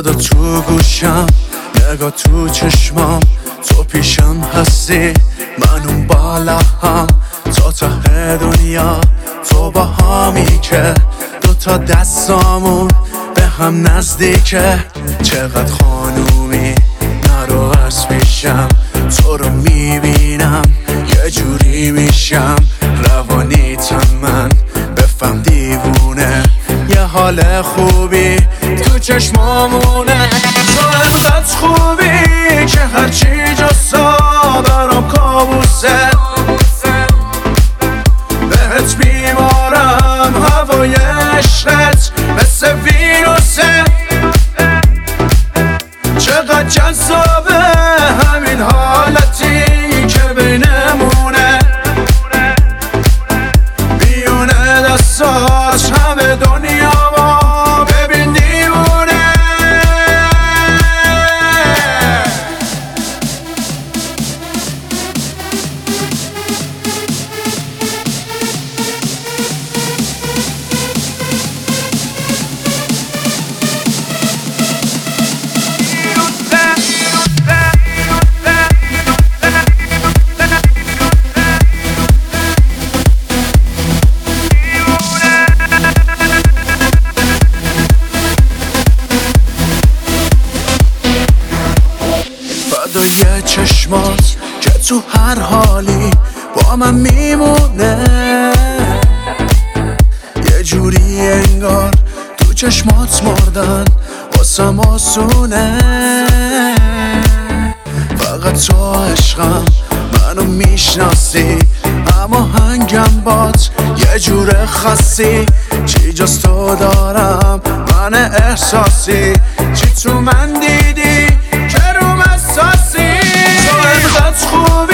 صدا تو گوشم، نگاه تو چشمام، تو پیشم هستی، من اون بالا هم، تا ته دنیا تو با همی که دوتا دستامون به هم نزدیکه. چقدر خانومی نرو از پیشم، تو رو میبینم یه جوری میشم، روانیتم من بفهم دیوونه، یه حال خوبی تو چشمامونه. تو انقدر خوبی که هرچی جسا برام کابوسه، بهت بیمارم، هوای عشقت مثل ویروسه. چقدر جذابه همین حالتی که بینمونه، بیونه دستاش همه دنیا ما ببین دیوونه. فدای چشمات که تو هر حالی با من میمونه، یه جوری انگار تو چشمات مردن واسم آسونه. فقط تو عشقم، منو میشناسی، اما هنگم بات یه جور خاصی. چی جز تو دارم من احساسی، چی تو من دیدی که روم اساسی. تو انقدر خوبی